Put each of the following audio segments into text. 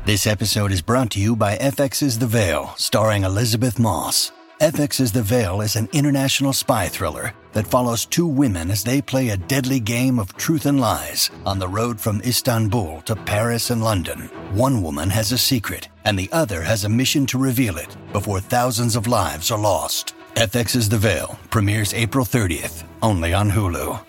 This episode is brought to you by FX's The Veil, starring Elizabeth Moss. FX's The Veil is an international spy thriller that follows two women as they play a deadly game of truth and lies on the road from Istanbul to Paris and London. One woman has a secret, and the other has a mission to reveal it before thousands of lives are lost. FX's The Veil premieres April 30th, only on Hulu.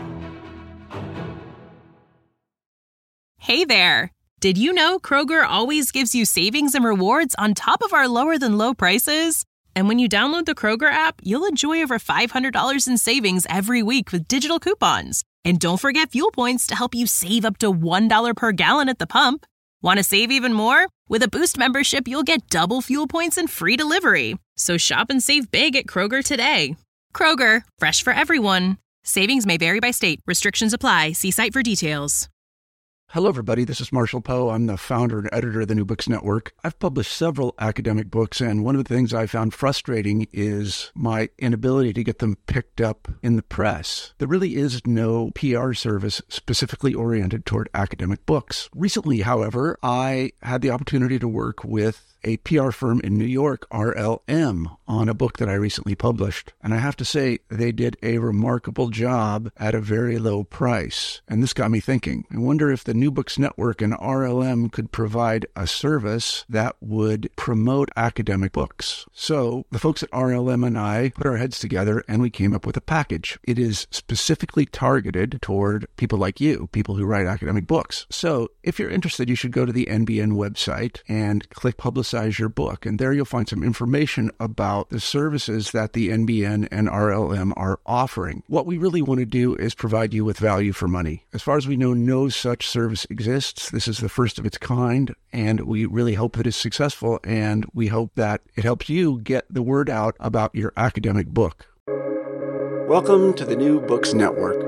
Hey there! Did you know Kroger always gives you savings and rewards on top of our lower-than-low prices? And when you download the Kroger app, you'll enjoy over $500 in savings every week with digital coupons. And don't forget fuel points to help you save up to $1 per gallon at the pump. Want to save even more? With a Boost membership, you'll get double fuel points and free delivery. So shop and save big at Kroger today. Kroger, fresh for everyone. Savings may vary by state. Restrictions apply. See site for details. Hello, everybody. This is Marshall Poe. I'm the founder and editor of the New Books Network. I've published several academic books, and one of the things I found frustrating is my inability to get them picked up in the press. There really is no PR service specifically oriented toward academic books. Recently, however, I had the opportunity to work with a PR firm in New York, RLM, on a book that I recently published. And I have to say, they did a remarkable job at a very low price. And this got me thinking. I wonder if the New Books Network and RLM could provide a service that would promote academic books. So the folks at RLM and I put our heads together and we came up with a package. It is specifically targeted toward people like you, people who write academic books. So if you're interested, you should go to the NBN website and click Publicize Your Book. And there you'll find some information about the services that the NBN and RLM are offering. What we really want to do is provide you with value for money. As far as we know, no such service exists. This is the first of its kind, and we really hope that it's successful, and we hope that it helps you get the word out about your academic book. Welcome to the New Books Network.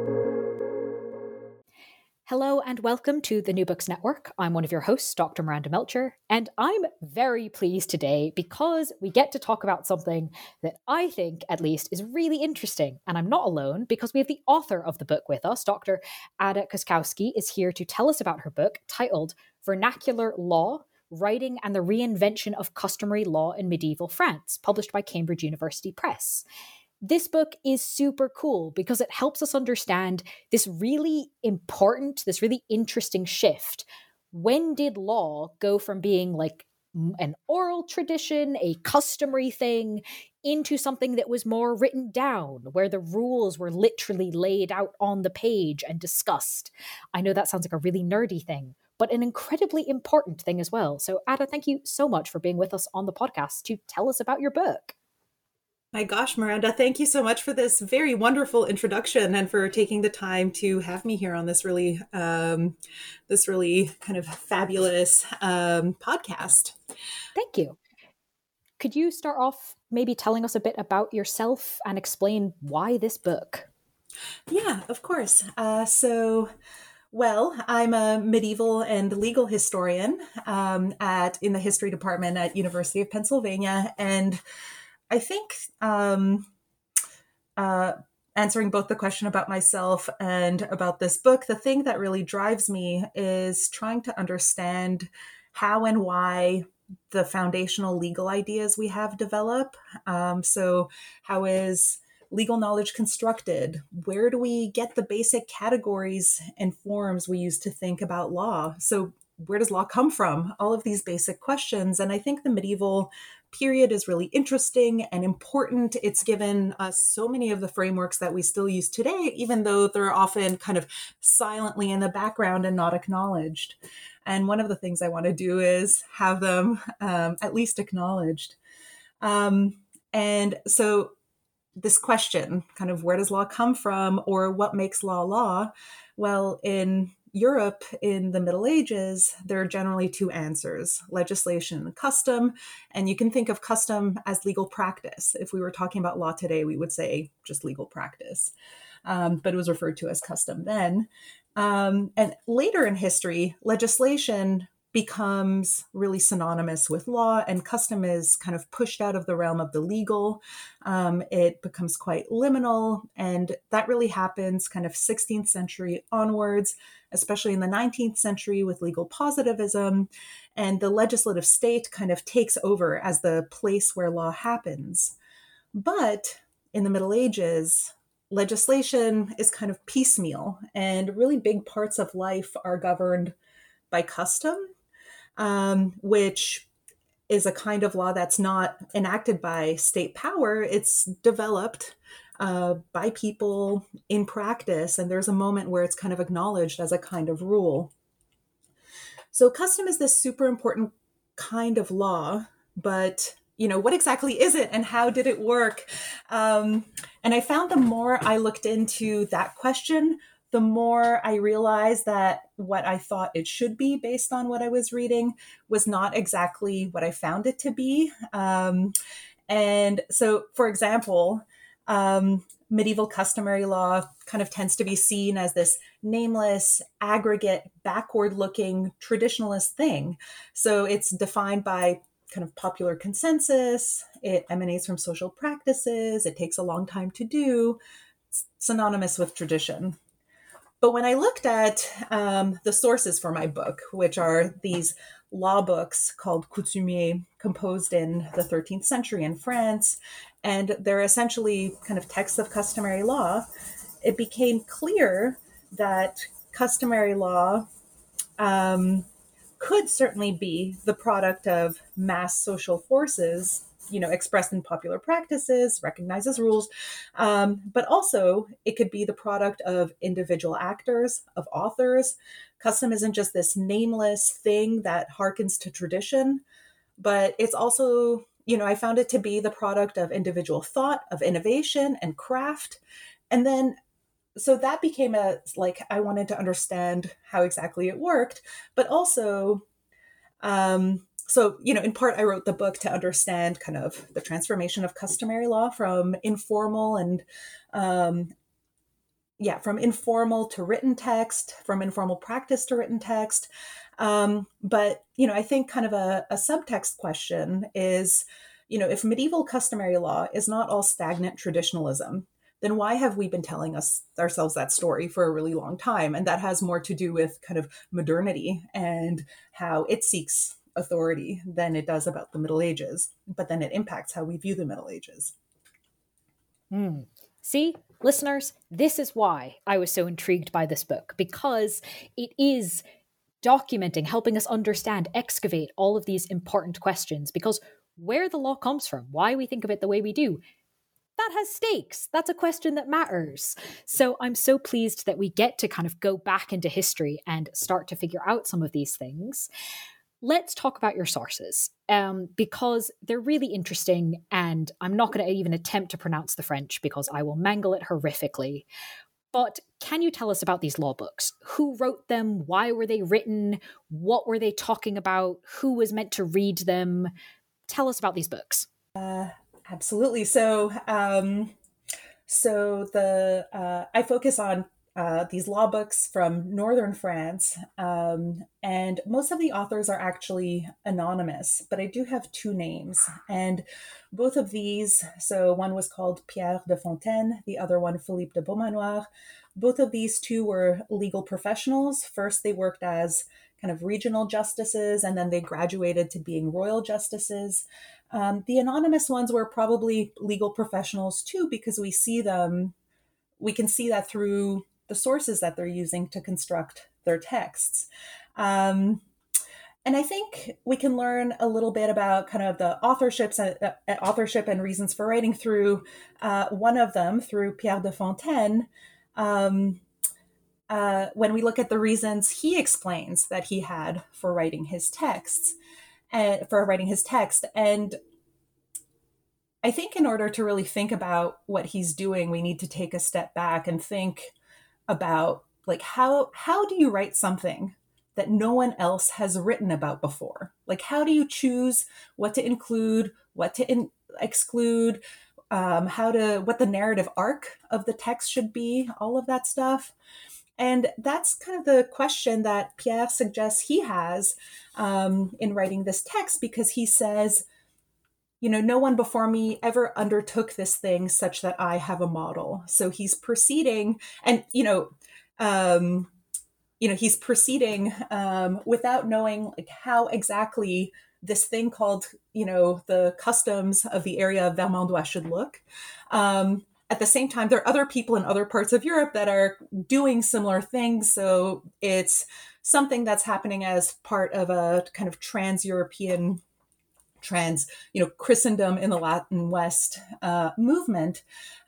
Hello and welcome to the New Books Network. I'm one of your hosts, Dr. Miranda Melcher, and I'm very pleased today because we get to talk about something that I think, at least, is really interesting. And I'm not alone because we have the author of the book with us. Dr. Ada Koskowski is here to tell us about her book titled Vernacular Law, Writing and the Reinvention of Customary Law in Medieval France, published by Cambridge University Press. This book is super cool because it helps us understand this really important, this really interesting shift. When did law go from being like an oral tradition, a customary thing, into something that was more written down, where the rules were literally laid out on the page and discussed? I know that sounds like a really nerdy thing, but an incredibly important thing as well. So Ada, thank you so much for being with us on the podcast to tell us about your book. My gosh, Miranda, thank you so much for this very wonderful introduction and for taking the time to have me here on this really kind of fabulous podcast. Thank you. Could you start off maybe telling us a bit about yourself and explain why this book? Yeah, of course. Well, I'm a medieval and legal historian in the history department at University of Pennsylvania, and I think answering both the question about myself and about this book, the thing that really drives me is trying to understand how and why the foundational legal ideas we have develop. So how is legal knowledge constructed? Where do we get the basic categories and forms we use to think about law? So where does law come from? All of these basic questions. And I think the medieval period is really interesting and important. It's given us so many of the frameworks that we still use today, even though they're often kind of silently in the background and not acknowledged. And one of the things I want to do is have them at least acknowledged. And so this question, kind of where does law come from, or what makes law law? Well, in Europe in the Middle Ages, there are generally two answers: legislation and custom. And you can think of custom as legal practice. If we were talking about law today, we would say just legal practice. But it was referred to as custom then. And later in history, legislation becomes really synonymous with law, and custom is kind of pushed out of the realm of the legal. It becomes quite liminal, and that really happens kind of 16th century onwards, especially in the 19th century with legal positivism, and the legislative state kind of takes over as the place where law happens. But in the Middle Ages, legislation is kind of piecemeal, and really big parts of life are governed by custom, which is a kind of law that's not enacted by state power. It's developed by people in practice, and there's a moment where it's kind of acknowledged as a kind of rule. So custom is this super important kind of law, but what exactly is it and how did it work? And I found the more I looked into that question, the more I realized that what I thought it should be based on what I was reading was not exactly what I found it to be. And so, for example, medieval customary law kind of tends to be seen as this nameless, aggregate, backward-looking, traditionalist thing. So it's defined by kind of popular consensus. It emanates from social practices. It takes a long time to do. It's synonymous with tradition. But when I looked at the sources for my book, which are these law books called coutumiers, composed in the 13th century in France, and they're essentially kind of texts of customary law, it became clear that customary law could certainly be the product of mass social forces, expressed in popular practices, recognized as rules, but also it could be the product of individual actors, of authors. Custom isn't just this nameless thing that harkens to tradition, but it's also, I found it to be the product of individual thought, of innovation and craft. And then so that became I wanted to understand how exactly it worked, but also, in part, I wrote the book to understand kind of the transformation of customary law from informal from informal to written text, from informal practice to written text. But, I think kind of a subtext question is, if medieval customary law is not all stagnant traditionalism, then why have we been telling ourselves that story for a really long time? And that has more to do with kind of modernity and how it seeks authority than it does about the Middle Ages. But then it impacts how we view the Middle Ages. See, listeners, this is why I was so intrigued by this book, because it is documenting, helping us understand, excavate all of these important questions, because where the law comes from, why we think of it the way we do, that has stakes. That's a question that matters. So I'm so pleased that we get to kind of go back into history and start to figure out some of these things. Let's talk about your sources, because they're really interesting, and I'm not going to even attempt to pronounce the French because I will mangle it horrifically. But can you tell us about these law books? Who wrote them? Why were they written? What were they talking about? Who was meant to read them? Tell us about these books. Absolutely. So, I focus on these law books from northern France, and most of the authors are actually anonymous, but I do have two names, and both of these, so one was called Pierre de Fontaine, the other one Philippe de Beaumanoir. Both of these two were legal professionals. First, they worked as kind of regional justices, and then they graduated to being royal justices. The anonymous ones were probably legal professionals too, because we can see that through the sources that they're using to construct their texts. And I think we can learn a little bit about kind of the authorship and reasons for writing through one of them, through Pierre de Fontaine. When we look at the reasons he explains that he had for writing his texts, and I think in order to really think about what he's doing, we need to take a step back and think about how do you write something that no one else has written about before? How do you choose what to include, what to exclude, what the narrative arc of the text should be, all of that stuff. And that's kind of the question that Pierre suggests he has in writing this text, because he says, no one before me ever undertook this thing such that I have a model. So he's proceeding, and he's proceeding without knowing like how exactly this thing called, the customs of the area of Vermandois should look. At the same time, there are other people in other parts of Europe that are doing similar things. So it's something that's happening as part of a kind of trans-European, Christendom in the Latin West movement.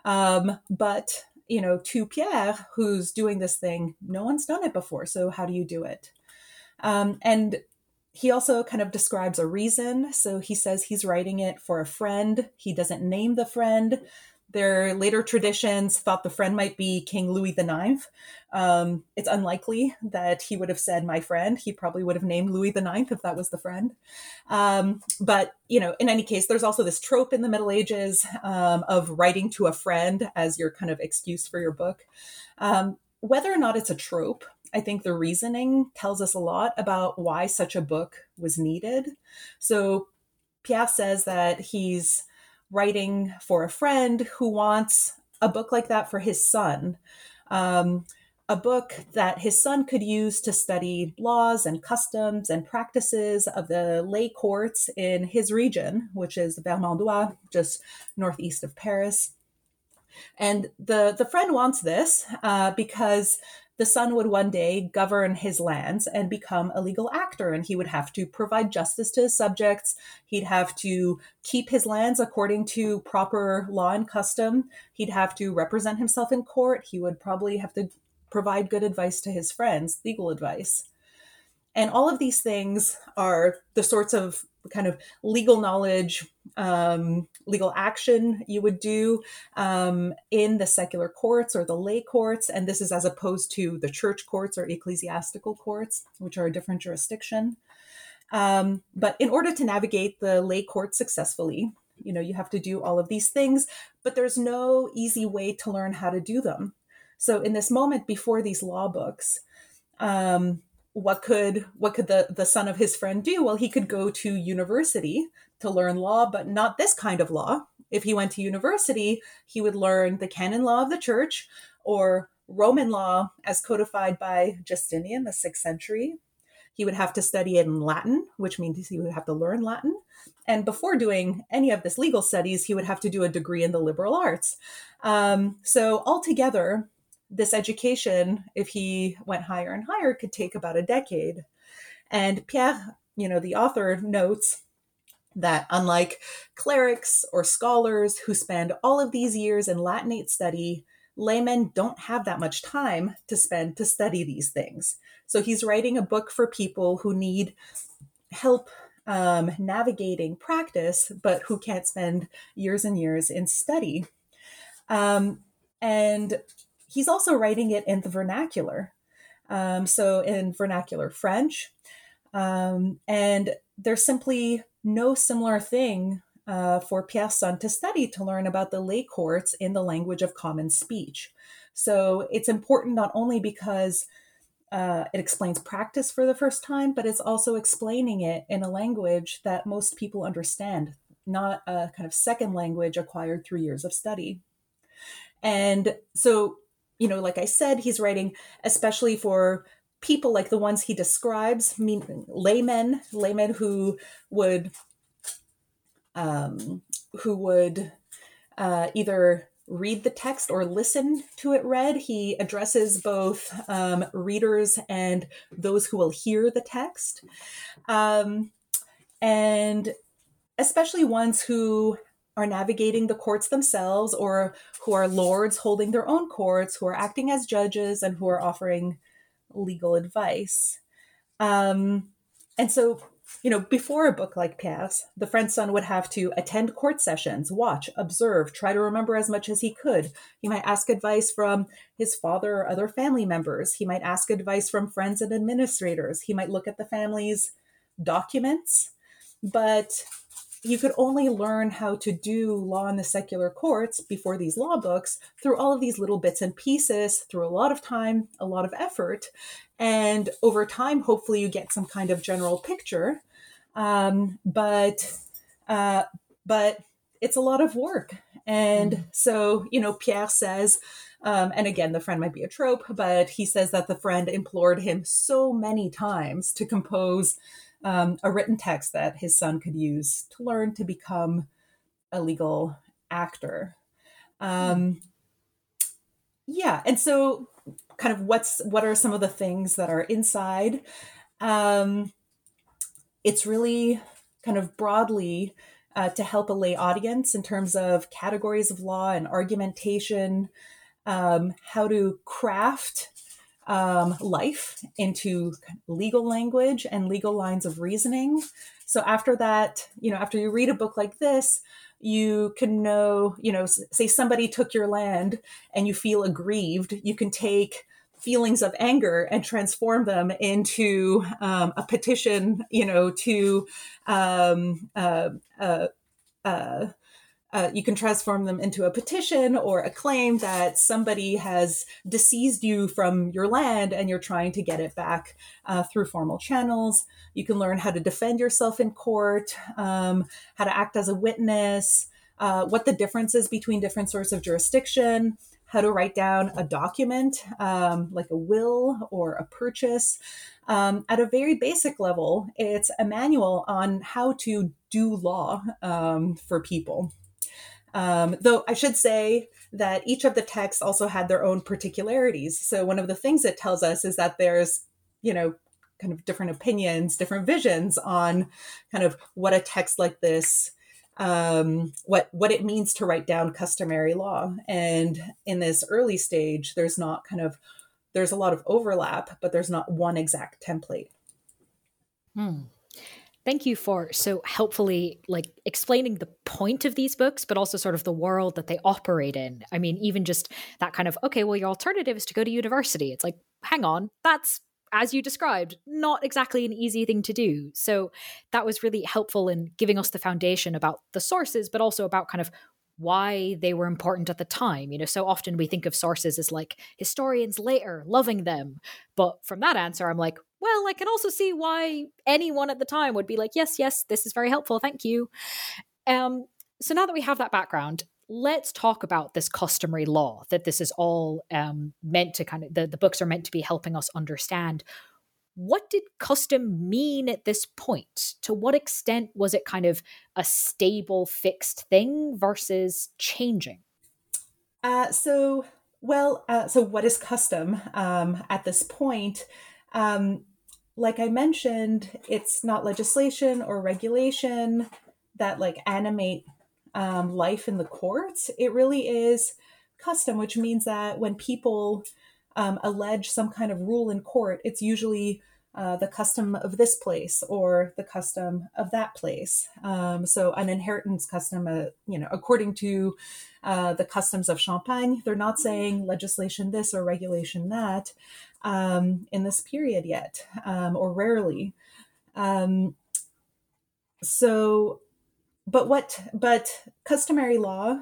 But, to Pierre, who's doing this thing, no one's done it before. So how do you do it? And he also kind of describes a reason. So he says he's writing it for a friend. He doesn't name the friend. Their later traditions thought the friend might be King Louis IX. It's unlikely that he would have said my friend. He probably would have named Louis IX if that was the friend. But, in any case, there's also this trope in the Middle Ages of writing to a friend as your kind of excuse for your book. Whether or not it's a trope, I think the reasoning tells us a lot about why such a book was needed. So Pierre says that he's writing for a friend who wants a book like that for his son, a book that his son could use to study laws and customs and practices of the lay courts in his region, which is Vermandois, just northeast of Paris. And the friend wants this because the son would one day govern his lands and become a legal actor, and he would have to provide justice to his subjects. He'd have to keep his lands according to proper law and custom. He'd have to represent himself in court. He would probably have to provide good advice to his friends, legal advice. And all of these things are the sorts of kind of legal knowledge, legal action you would do in the secular courts or the lay courts. And this is as opposed to the church courts or ecclesiastical courts, which are a different jurisdiction. But in order to navigate the lay court successfully, you have to do all of these things, but there's no easy way to learn how to do them. So in this moment before these law books, what could the son of his friend do? Well, he could go to university to learn law, but not this kind of law. If he went to university, he would learn the canon law of the church or Roman law as codified by Justinian, the 6th century. He would have to study it in Latin, which means he would have to learn Latin. And before doing any of this legal studies, he would have to do a degree in the liberal arts. So altogether, this education, if he went higher and higher, could take about a decade. And Pierre, the author, notes that unlike clerics or scholars who spend all of these years in Latinate study, laymen don't have that much time to spend to study these things. So he's writing a book for people who need help navigating practice, but who can't spend years and years in study. And he's also writing it in the vernacular. So in vernacular French. And there's simply no similar thing for Pierre's son to study, to learn about the lay courts in the language of common speech. So it's important not only because it explains practice for the first time, but it's also explaining it in a language that most people understand, not a kind of second language acquired through years of study. And so, like I said, he's writing especially for people like the ones he describes, laymen who would either read the text or listen to it read. He addresses both readers and those who will hear the text. And especially ones who are navigating the courts themselves, or who are lords holding their own courts, who are acting as judges, and who are offering legal advice. And so, before a book like Pierre's, the friend's son would have to attend court sessions, watch, observe, try to remember as much as he could. He might ask advice from his father or other family members. He might ask advice from friends and administrators. He might look at the family's documents. But you could only learn how to do law in the secular courts before these law books through all of these little bits and pieces, through a lot of time, a lot of effort. And over time, hopefully you get some kind of general picture. But it's a lot of work. And so, Pierre says, and again, the friend might be a trope, but he says that the friend implored him so many times to compose a written text that his son could use to learn to become a legal actor. Yeah. And so kind of what are some of the things that are inside? It's really kind of broadly to help a lay audience in terms of categories of law and argumentation, how to craft life into legal language and legal lines of reasoning. So after that, after you read a book like this, you can know, say somebody took your land and you feel aggrieved, you can take feelings of anger and transform them into a petition, you can transform them into a petition or a claim that somebody has disseized you from your land and you're trying to get it back through formal channels. You can learn how to defend yourself in court, how to act as a witness, what the difference is between different sorts of jurisdiction, how to write down a document like a will or a purchase. At a very basic level, it's a manual on how to do law for people. Though I should say that each of the texts also had their own particularities. So one of the things it tells us is that there's, kind of different opinions, different visions on kind of what a text like this, what it means to write down customary law. And in this early stage, there's a lot of overlap, but there's not one exact template. Thank you for so helpfully explaining the point of these books, but also sort of the world that they operate in. I mean, even just that kind of, okay, well, your alternative is to go to university. It's like, hang on, that's, as you described, not exactly an easy thing to do. So that was really helpful in giving us the foundation about the sources, but also about kind of why they were important at the time. So often we think of sources as like historians later loving them. But from that answer, I'm like, well, I can also see why anyone at the time would be like, yes, this is very helpful. Thank you. So now that we have that background, let's talk about this customary law that this is all meant to kind of, the books are meant to be helping us understand. What did custom mean at this point? To what extent was it kind of a stable, fixed thing versus changing? So what is custom at this point? Like I mentioned, it's not legislation or regulation that animate life in the courts. It really is custom, which means that when people allege some kind of rule in court, it's usually the custom of this place or the custom of that place. So an inheritance custom, according to the customs of Champagne, they're not saying legislation this or regulation that in this period yet, or rarely. But customary law,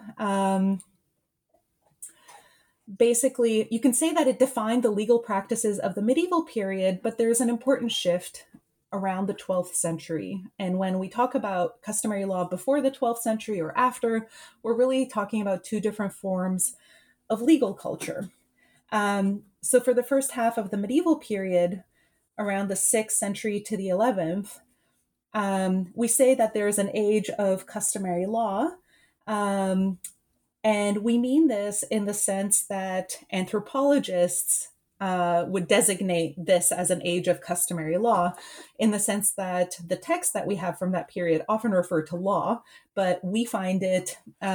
basically, you can say that it defined the legal practices of the medieval period, but there's an important shift around the 12th century. And when we talk about customary law before the 12th century or after, we're really talking about two different forms of legal culture. So for the first half of the medieval period, around the 6th century to the 11th, we say that there's an age of customary law. And we mean this in the sense that anthropologists would designate this as an age of customary law, in the sense that the texts that we have from that period often refer to law, but we find this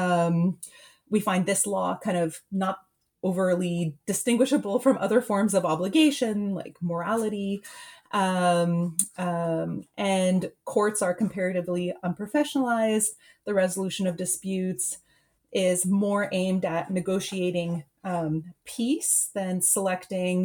law kind of not overly distinguishable from other forms of obligation, like morality. And courts are comparatively unprofessionalized. The resolution of disputes is more aimed at negotiating peace than selecting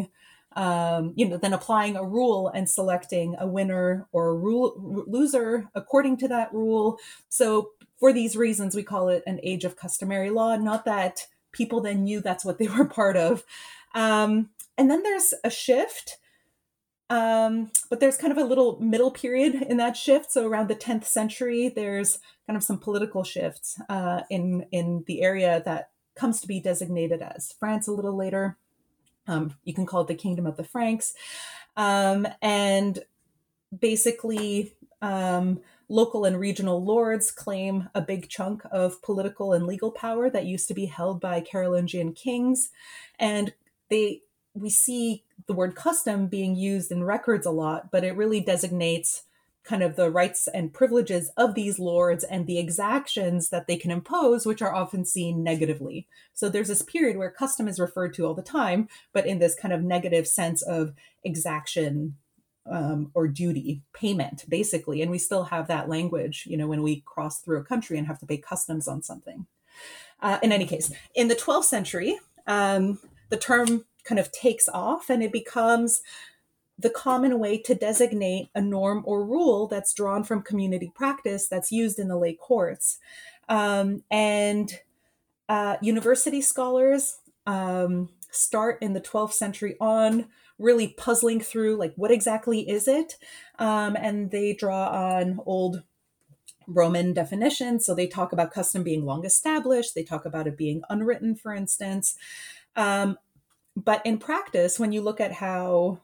then applying a rule and selecting a winner or a loser according to that rule. So for these reasons, we call it an age of customary law, not that people then knew that's what they were part of. And then there's a shift, but there's kind of a little middle period in that shift. So around the 10th century, there's kind of some political shifts in the area that comes to be designated as France a little later. You can call it the Kingdom of the Franks. And basically, local and regional lords claim a big chunk of political and legal power that used to be held by Carolingian kings. And we see the word custom being used in records a lot, but it really designates kind of the rights and privileges of these lords and the exactions that they can impose, which are often seen negatively. So there's this period where custom is referred to all the time, but in this kind of negative sense of exaction or duty, payment, basically. And we still have that language, when we cross through a country and have to pay customs on something. In any case, in the 12th century, the term kind of takes off and it becomes the common way to designate a norm or rule that's drawn from community practice that's used in the lay courts. And university scholars start in the 12th century on really puzzling through, like, what exactly is it? And they draw on old Roman definitions. So they talk about custom being long established. They talk about it being unwritten, for instance. But in practice, when you look at how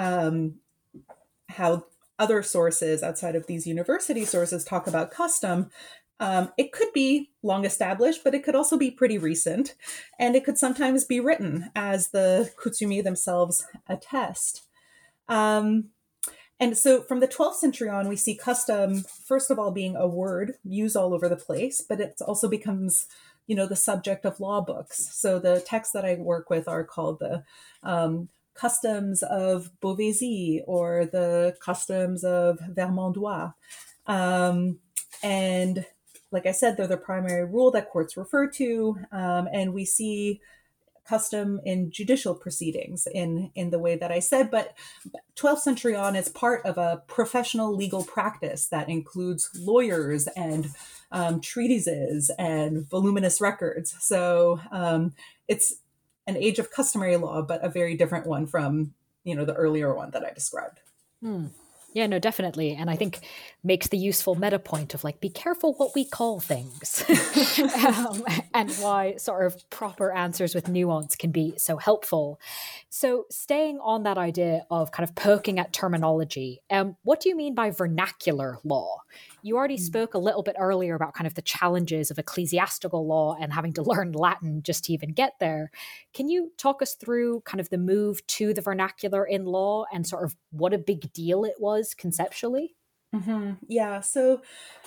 other sources outside of these university sources talk about custom, it could be long established, but it could also be pretty recent. And it could sometimes be written, as the coutumiers themselves attest. And so from the 12th century on, we see custom, first of all, being a word used all over the place, but it also becomes the subject of law books. So the texts that I work with are called the Customs of Beauvaisis or the Customs of Vermandois. And like I said, they're the primary rule that courts refer to. And we see custom in judicial proceedings in the way that I said, but 12th century on, it's part of a professional legal practice that includes lawyers and treatises and voluminous records. So it's an age of customary law, but a very different one from, the earlier one that I described. Yeah, no, definitely. And I think makes the useful meta point of, like, be careful what we call things and why sort of proper answers with nuance can be so helpful. So staying on that idea of kind of poking at terminology, what do you mean by vernacular law? You already spoke a little bit earlier about kind of the challenges of ecclesiastical law and having to learn Latin just to even get there. Can you talk us through kind of the move to the vernacular in law and sort of what a big deal it was conceptually? Mm-hmm. Yeah. So,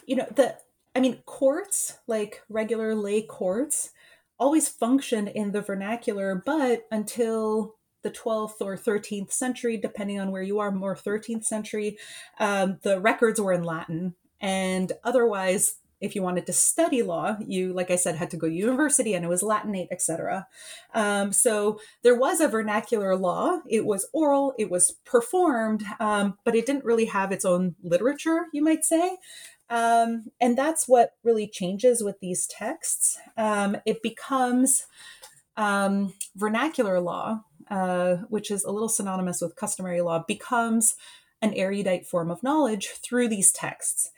courts, like regular lay courts, always functioned in the vernacular, but until the 12th or 13th century, depending on where you are, more 13th century, the records were in Latin. And otherwise, if you wanted to study law, you, like I said, had to go to university and it was Latinate, etc. So there was a vernacular law. It was oral, it was performed, but it didn't really have its own literature, you might say. And that's what really changes with these texts. It becomes vernacular law, which is a little synonymous with customary law, becomes an erudite form of knowledge through these texts.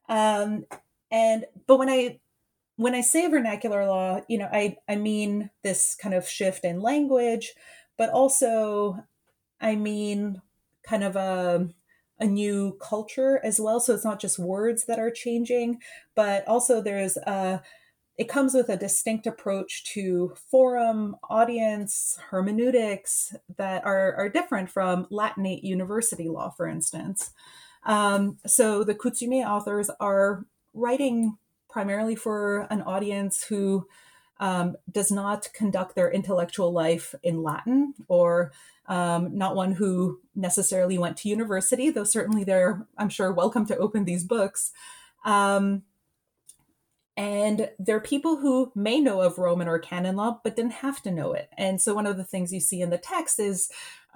But when I say vernacular law, I mean this kind of shift in language, but also I mean kind of a new culture as well. So it's not just words that are changing, but also it comes with a distinct approach to forum, audience, hermeneutics that are different from Latinate university law, for instance. So the coutumier authors are writing primarily for an audience who does not conduct their intellectual life in Latin, or not one who necessarily went to university, though certainly they're, I'm sure, welcome to open these books. And there are people who may know of Roman or canon law, but didn't have to know it. And so one of the things you see in the text is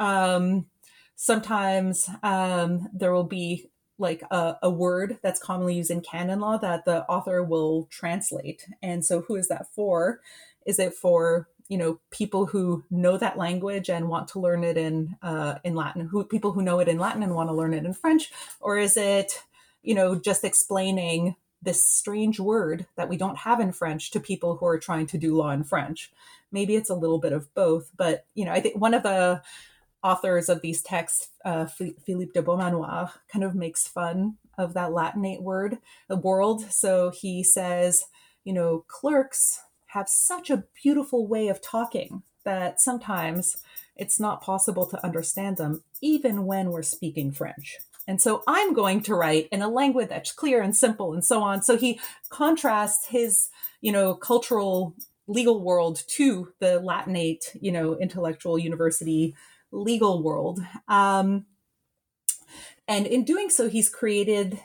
sometimes there will be like a word that's commonly used in canon law that the author will translate. And so who is that for? Is it for, people who know that language and want to learn it in Latin, people who know it in Latin and want to learn it in French? Or is it, just explaining this strange word that we don't have in French to people who are trying to do law in French? Maybe it's a little bit of both, but, I think one of the authors of these texts, Philippe de Beaumanoir, kind of makes fun of that Latinate word, the world. So he says, clerks have such a beautiful way of talking that sometimes it's not possible to understand them, even when we're speaking French. And so I'm going to write in a language that's clear and simple and so on. So he contrasts his, cultural legal world to the Latinate, intellectual university legal world. And in doing so, he's creating,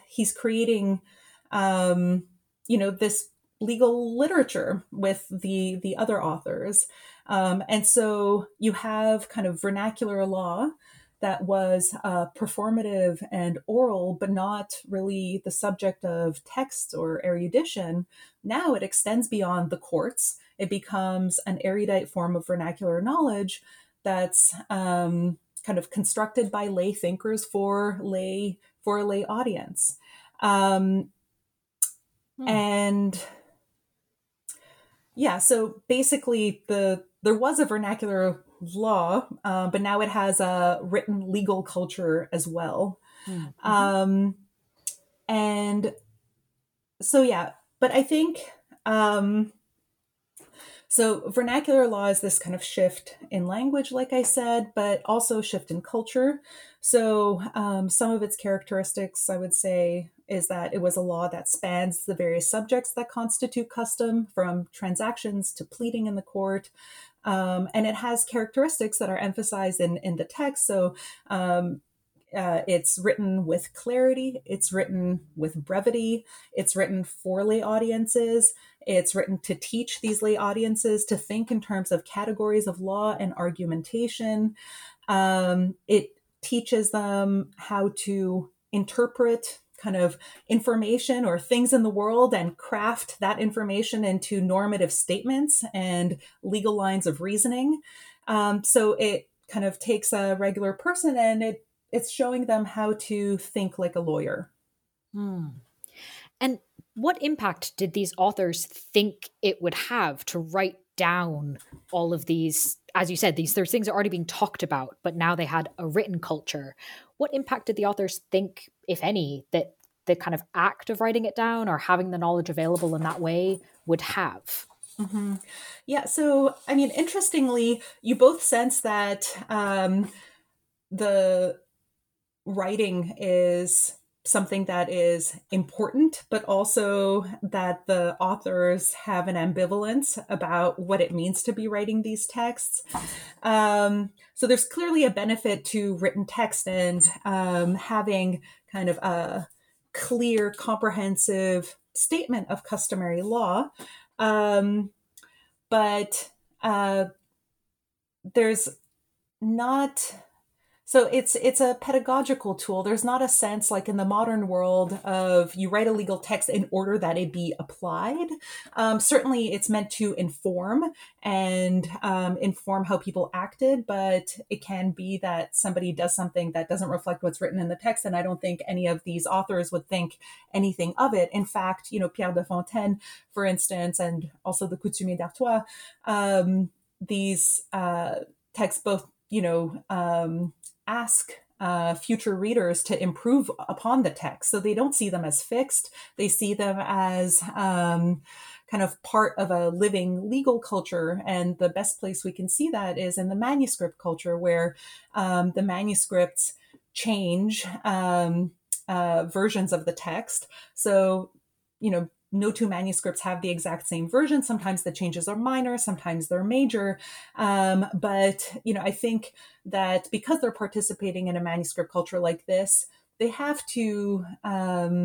this legal literature with the other authors. And so you have kind of vernacular law that was performative and oral, but not really the subject of text or erudition. Now it extends beyond the courts. It becomes an erudite form of vernacular knowledge that's kind of constructed by lay thinkers for a lay audience. And yeah, so basically there was a vernacular law, but now it has a written legal culture as well. Mm-hmm. And so, yeah, but I think, so vernacular law is this kind of shift in language, like I said, but also shift in culture. So some of its characteristics, I would say, is that it was a law that spans the various subjects that constitute custom, from transactions to pleading in the court. And it has characteristics that are emphasized in the text. So it's written with clarity, it's written with brevity, it's written for lay audiences, it's written to teach these lay audiences to think in terms of categories of law and argumentation. It teaches them how to interpret kind of information or things in the world and craft that information into normative statements and legal lines of reasoning. So it kind of takes a regular person and it's showing them how to think like a lawyer. And what impact did these authors think it would have to write down all of these, as you said, these things are already being talked about, but now they had a written culture. What impact did the authors think, if any, that the kind of act of writing it down or having the knowledge available in that way would have? Mm-hmm. Yeah, so, I mean, interestingly, you both sense that the writing is something that is important, but also that the authors have an ambivalence about what it means to be writing these texts. So there's clearly a benefit to written text and having kind of a clear, comprehensive statement of customary law. But there's not... So it's a pedagogical tool. There's not a sense like in the modern world of you write a legal text in order that it be applied. Certainly it's meant to inform and inform how people acted, but it can be that somebody does something that doesn't reflect what's written in the text. And I don't think any of these authors would think anything of it. In fact, Pierre de Fontaine, for instance, and also the Coutumier d'Artois, these texts both, ask future readers to improve upon the text. So they don't see them as fixed. They see them as kind of part of a living legal culture. And the best place we can see that is in the manuscript culture, where the manuscripts change versions of the text. So, no two manuscripts have the exact same version. Sometimes the changes are minor, sometimes they're major. But, I think that because they're participating in a manuscript culture like this, they have to,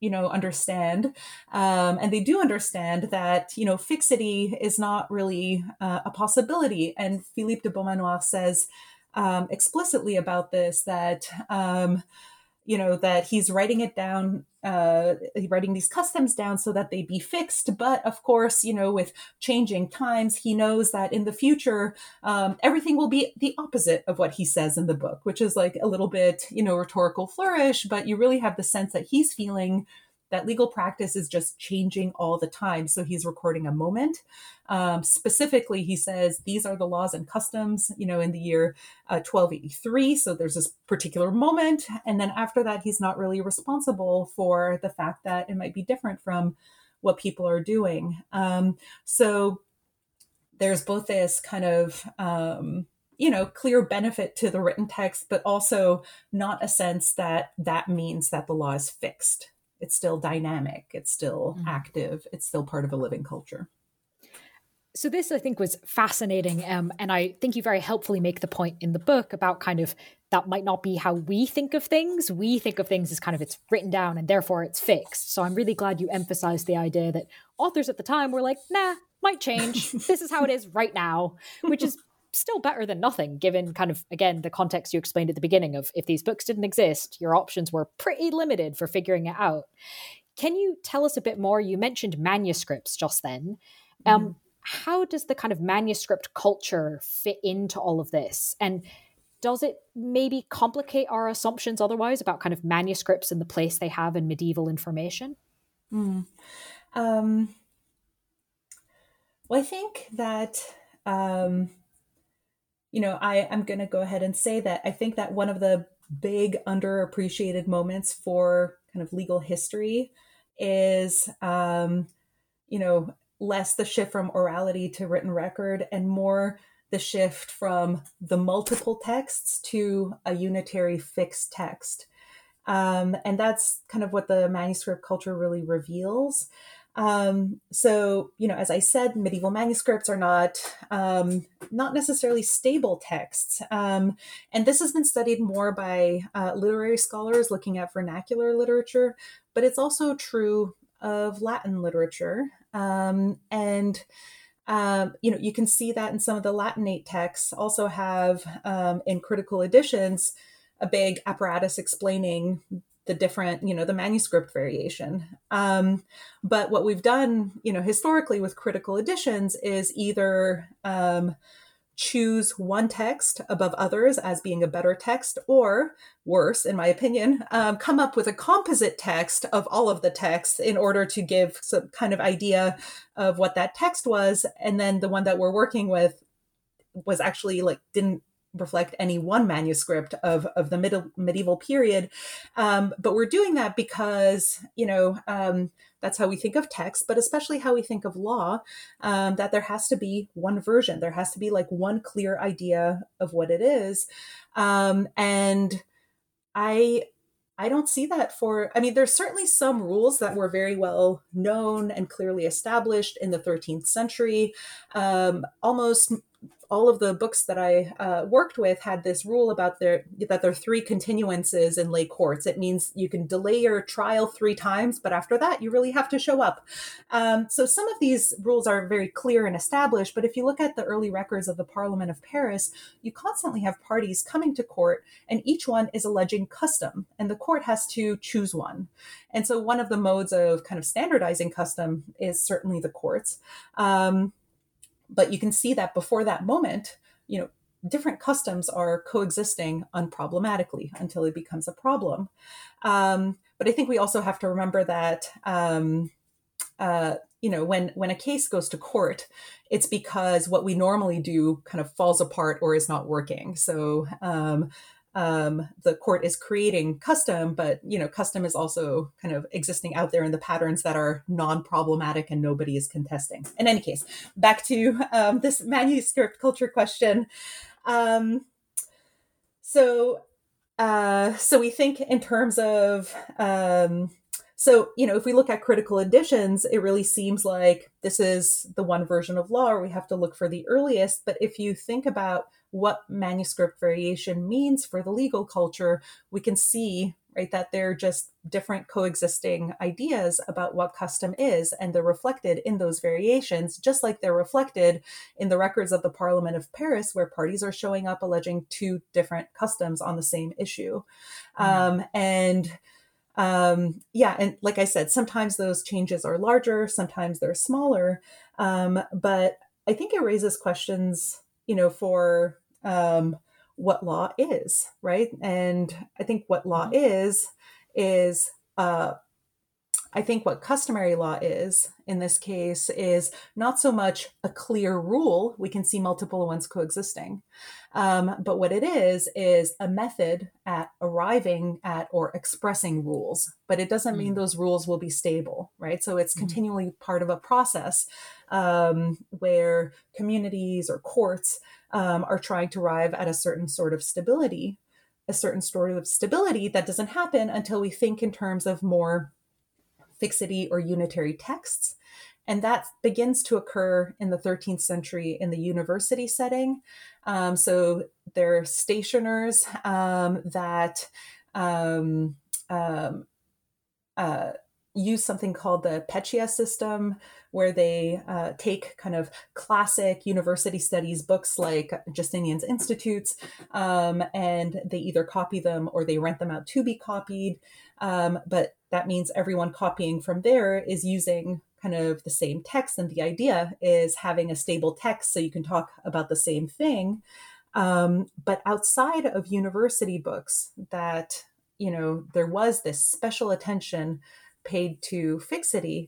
understand. And they do understand that, fixity is not really a possibility. And Philippe de Beaumanoir says explicitly about this that, that he's writing it down, writing these customs down so that they be fixed. But of course, with changing times, he knows that in the future, everything will be the opposite of what he says in the book, which is like a little bit, rhetorical flourish, but you really have the sense that he's feeling that legal practice is just changing all the time. So he's recording a moment. Specifically, he says, these are the laws and customs, in the year 1283. So there's this particular moment. And then after that, he's not really responsible for the fact that it might be different from what people are doing. So there's both this kind of, clear benefit to the written text, but also not a sense that that means that the law is fixed. It's still dynamic. It's still active. It's still part of a living culture. So this, I think, was fascinating. And I think you very helpfully make the point in the book about kind of that might not be how we think of things. We think of things as kind of it's written down and therefore it's fixed. So I'm really glad you emphasized the idea that authors at the time were like, nah, might change. This is how it is right now, which is still better than nothing, given kind of, again, the context you explained at the beginning of if these books didn't exist, your options were pretty limited for figuring it out. Can you tell us a bit more? You mentioned manuscripts just then. How does the kind of manuscript culture fit into all of this? And does it maybe complicate our assumptions otherwise about kind of manuscripts and the place they have in medieval information? Well, I think that, I'm going to go ahead and say that I think that one of the big underappreciated moments for kind of legal history is, less the shift from orality to written record and more the shift from the multiple texts to a unitary fixed text. And that's kind of what the manuscript culture really reveals. So, as I said, medieval manuscripts are not necessarily stable texts. And this has been studied more by literary scholars looking at vernacular literature, but it's also true of Latin literature. You can see that in some of the Latinate texts also have, in critical editions, a big apparatus explaining the different, the manuscript variation. But what we've done, historically with critical editions is either choose one text above others as being a better text, or worse, in my opinion, come up with a composite text of all of the texts in order to give some kind of idea of what that text was. And then the one that we're working with was actually didn't reflect any one manuscript of the medieval period. But we're doing that because, that's how we think of text, but especially how we think of law, that there has to be one version. There has to be one clear idea of what it is. And I don't see that there's certainly some rules that were very well known and clearly established in the 13th century. Almost all of the books that I worked with had this rule about that there are 3 continuances in lay courts. It means you can delay your trial 3 times, but after that, you really have to show up. So some of these rules are very clear and established, but if you look at the early records of the Parliament of Paris, you constantly have parties coming to court, and each one is alleging custom, and the court has to choose one. And so one of the modes of kind of standardizing custom is certainly the courts. But you can see that before that moment, different customs are coexisting unproblematically until it becomes a problem. But I think we also have to remember that, when a case goes to court, it's because what we normally do kind of falls apart or is not working. So the court is creating custom, but custom is also kind of existing out there in the patterns that are non-problematic and nobody is contesting. In any case, back to this manuscript culture question. So we think in terms of if we look at critical editions, it really seems like this is the one version of law, or we have to look for the earliest. But if you think about what manuscript variation means for the legal culture, we can see, right, that they're just different coexisting ideas about what custom is, and they're reflected in those variations, just like they're reflected in the records of the Parliament of Paris, where parties are showing up alleging two different customs on the same issue. And like I said, sometimes those changes are larger, sometimes they're smaller, but I think it raises questions, for what law is, right? And I think what law is I think what customary law is in this case is not so much a clear rule. We can see multiple ones coexisting. But what it is a method at arriving at or expressing rules. But it doesn't mean those rules will be stable, right? So it's continually part of a process where communities or courts are trying to arrive at a certain sort of stability, that doesn't happen until we think in terms of more fixity or unitary texts. And that begins to occur in the 13th century in the university setting. So there are stationers that use something called the Pecia system, where they take kind of classic university studies books like Justinian's Institutes, and they either copy them or they rent them out to be copied. But that means everyone copying from there is using kind of the same text. And the idea is having a stable text so you can talk about the same thing. But outside of university books, that, there was this special attention paid to fixity.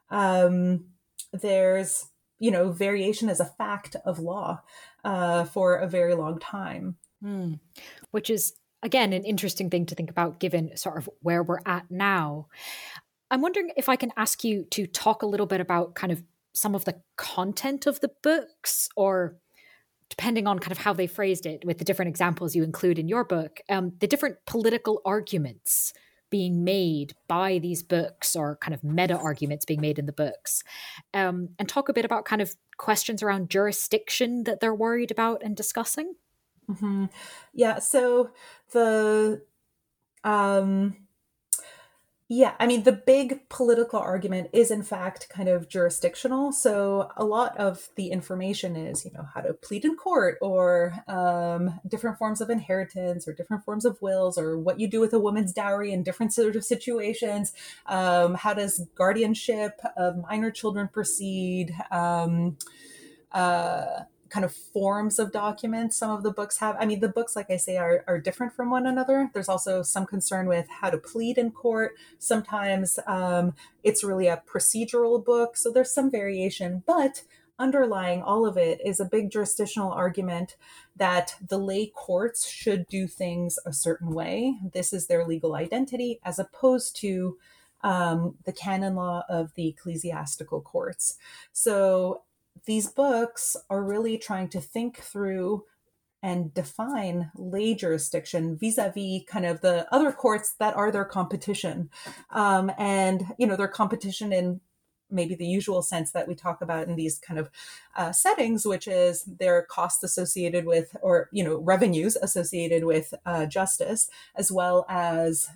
There's, variation as a fact of law for a very long time. Which is, again, an interesting thing to think about given sort of where we're at now. I'm wondering if I can ask you to talk a little bit about kind of some of the content of the books, or depending on kind of how they phrased it with the different examples you include in your book, the different political arguments being made by these books, or kind of meta arguments being made in the books, and talk a bit about kind of questions around jurisdiction that they're worried about and discussing. Mm-hmm. Yeah. So the big political argument is in fact kind of jurisdictional. So a lot of the information is, how to plead in court, or different forms of inheritance, or different forms of wills, or what you do with a woman's dowry in different sort of situations. How does guardianship of minor children proceed? Kind of forms of documents some of the books have. The books, like I say, are different from one another. There's also some concern with how to plead in court. Sometimes it's really a procedural book, so there's some variation, but underlying all of it is a big jurisdictional argument that the lay courts should do things a certain way. This is their legal identity, as opposed to the canon law of the ecclesiastical courts. So these books are really trying to think through and define lay jurisdiction vis-a-vis kind of the other courts that are their competition. And, their competition in maybe the usual sense that we talk about in these kind of settings, which is their costs associated with, or, revenues associated with justice, as well as,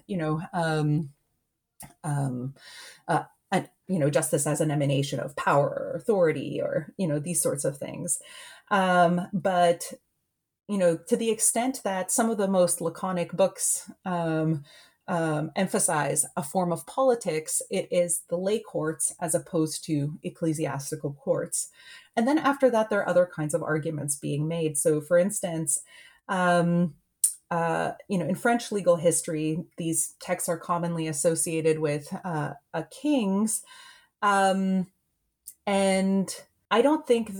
justice as an emanation of power or authority, or, these sorts of things. But, to the extent that some of the most laconic books emphasize a form of politics, it is the lay courts as opposed to ecclesiastical courts. And then after that, there are other kinds of arguments being made. So for instance, in French legal history, these texts are commonly associated with kings. And I don't think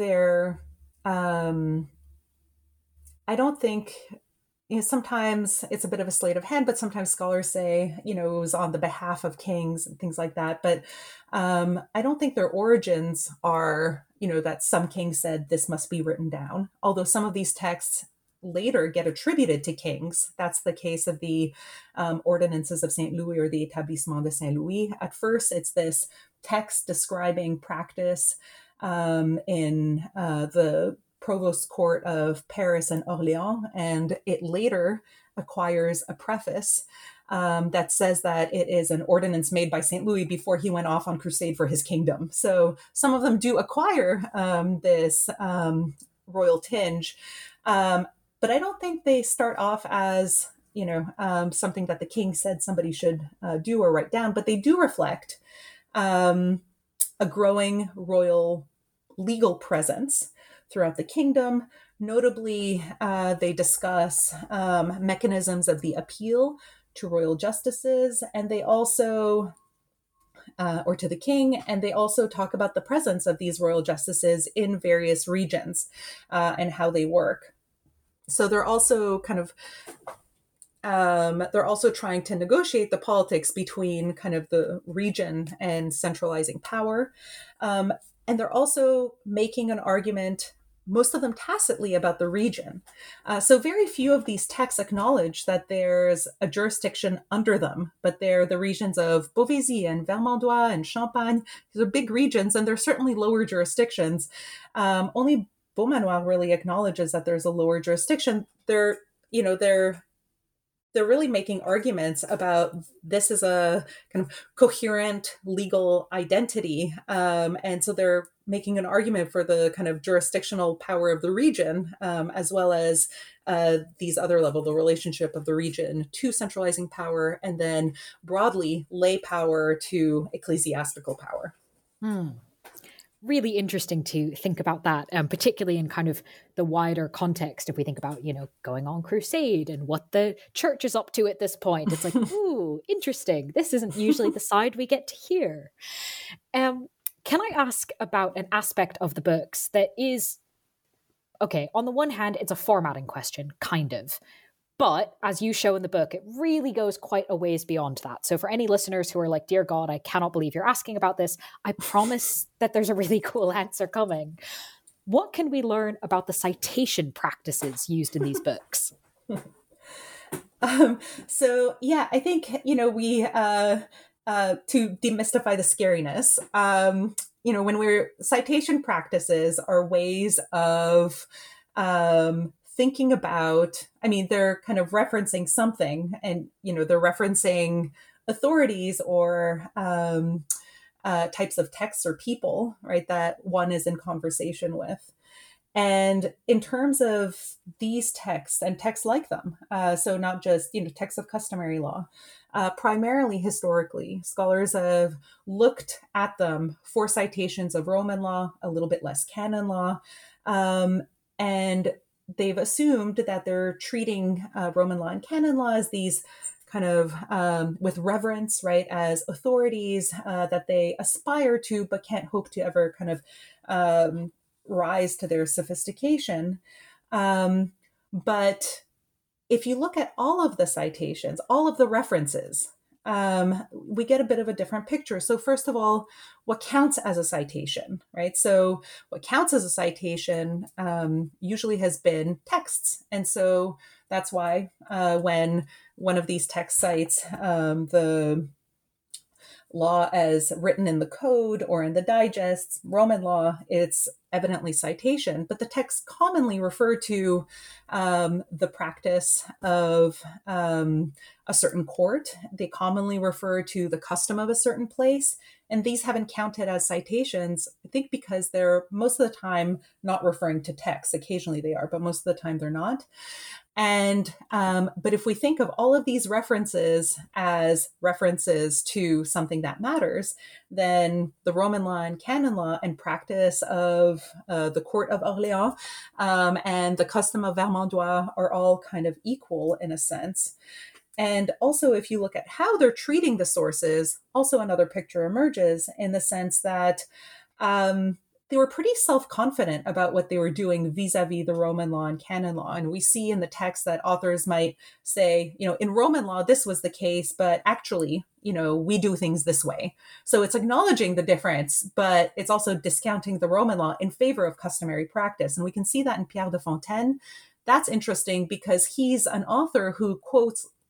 sometimes it's a bit of a sleight of hand, but sometimes scholars say, it was on the behalf of kings and things like that. But I don't think their origins are, that some king said this must be written down. Although some of these texts later get attributed to kings. That's the case of the ordinances of St. Louis, or the Établissement de Saint Louis. At first, it's this text describing practice in the provost court of Paris and Orléans, and it later acquires a preface that says that it is an ordinance made by St. Louis before he went off on crusade for his kingdom. So some of them do acquire this royal tinge, but I don't think they start off as something that the king said somebody should do or write down, but they do reflect a growing royal legal presence throughout the kingdom. Notably, they discuss mechanisms of the appeal to royal justices, and they also, or to the king, and they also talk about the presence of these royal justices in various regions and how they work. So they're also they're also trying to negotiate the politics between kind of the region and centralizing power. And they're also making an argument, most of them tacitly, about the region. So very few of these texts acknowledge that there's a jurisdiction under them, but they're the regions of Beauvaisis and Vermandois and Champagne. These are big regions, and they're certainly lower jurisdictions. Only Beaumanoir really acknowledges that there's a lower jurisdiction. They're really making arguments about this is a kind of coherent legal identity. And so they're making an argument for the kind of jurisdictional power of the region, as well as these other level, the relationship of the region to centralizing power, and then broadly lay power to ecclesiastical power. Really interesting to think about that, particularly in kind of the wider context. If we think about, going on crusade and what the church is up to at this point, it's like, ooh, interesting. This isn't usually the side we get to hear. Can I ask about an aspect of the books that is, okay, on the one hand, it's a formatting question, kind of. But as you show in the book, it really goes quite a ways beyond that. So for any listeners who are like, dear God, I cannot believe you're asking about this, I promise that there's a really cool answer coming. What can we learn about the citation practices used in these books? So yeah, I think, we, to demystify the scariness, when citation practices are ways of, thinking about, they're kind of referencing something, and, they're referencing authorities or types of texts or people, right, that one is in conversation with. And in terms of these texts and texts like them, so not just, texts of customary law, primarily historically, scholars have looked at them for citations of Roman law, a little bit less canon law, and they've assumed that they're treating Roman law and canon law as these kind of with reverence, right, as authorities that they aspire to, but can't hope to ever kind of rise to their sophistication. But if you look at all of the citations, all of the references, we get a bit of a different picture. So first of all, what counts as a citation, right? So what counts as a citation usually has been texts. And so that's why when one of these text cites the law as written in the code or in the digests, Roman law, it's evidently citation, but the texts commonly refer to the practice of a certain court. They commonly refer to the custom of a certain place, and these haven't counted as citations, I think because they're most of the time not referring to texts. Occasionally they are, but most of the time they're not. And, but if we think of all of these references as references to something that matters, then the Roman law and canon law and practice of the court of Orléans and the custom of Vermandois are all kind of equal in a sense. And also, if you look at how they're treating the sources, also another picture emerges in the sense that they were pretty self-confident about what they were doing vis-a-vis the Roman law and canon law. And we see in the text that authors might say, in Roman law, this was the case, but actually, we do things this way. So it's acknowledging the difference, but it's also discounting the Roman law in favor of customary practice. And we can see that in Pierre de Fontaine. That's interesting because he's an author who quotes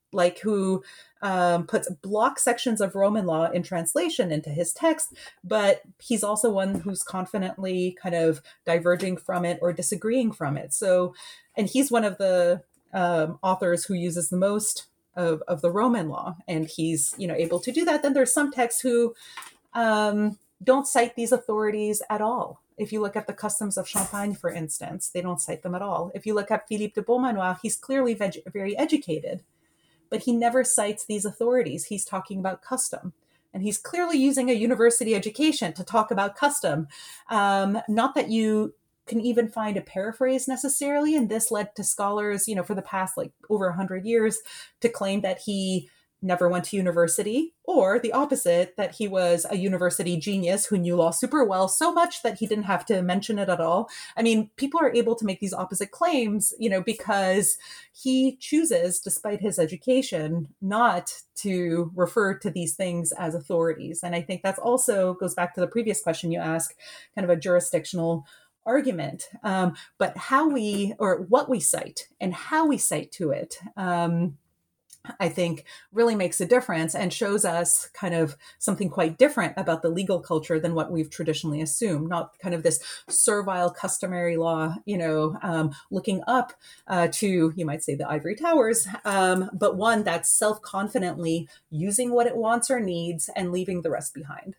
like who puts block sections of Roman law in translation into his text, but he's also one who's confidently kind of diverging from it or disagreeing from it. So, and he's one of the authors who uses the most of the Roman law, and he's, you know, able to do that. Then there's some texts who don't cite these authorities at all. If you look at the Customs of Champagne, for instance, they don't cite them at all. If you look at Philippe de Beaumanoir, he's clearly very educated, but he never cites these authorities. He's talking about custom, and he's clearly using a university education to talk about custom. Not that you can even find a paraphrase necessarily, and this led to scholars, you know, for the past like over 100 years to claim that he never went to university, or the opposite, that he was a university genius who knew law super well, so much that he didn't have to mention it at all. I mean, people are able to make these opposite claims, you know, because he chooses, despite his education, not to refer to these things as authorities. And I think that's also goes back to the previous question you asked, kind of a jurisdictional argument. But how we, or what we cite and how we cite to it, I think really makes a difference and shows us kind of something quite different about the legal culture than what we've traditionally assumed. Not kind of this servile customary law, you know, looking up to, you might say, the ivory towers, but one that's self-confidently using what it wants or needs and leaving the rest behind.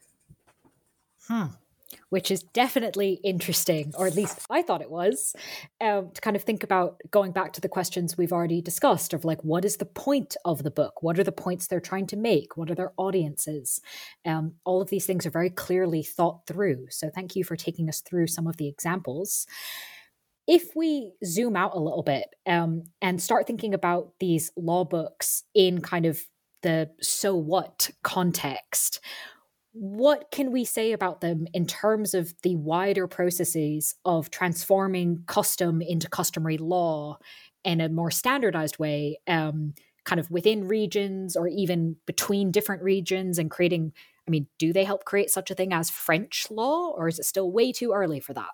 Which is definitely interesting, or at least I thought it was, to kind of think about going back to the questions we've already discussed of like, what is the point of the book? What are the points they're trying to make? What are their audiences? All of these things are very clearly thought through. So thank you for taking us through some of the examples. If we zoom out a little bit and start thinking about these law books in kind of the so what context, what can we say about them in terms of the wider processes of transforming custom into customary law in a more standardized way, kind of within regions or even between different regions and creating, I mean, do they help create such a thing as French law, or is it still way too early for that?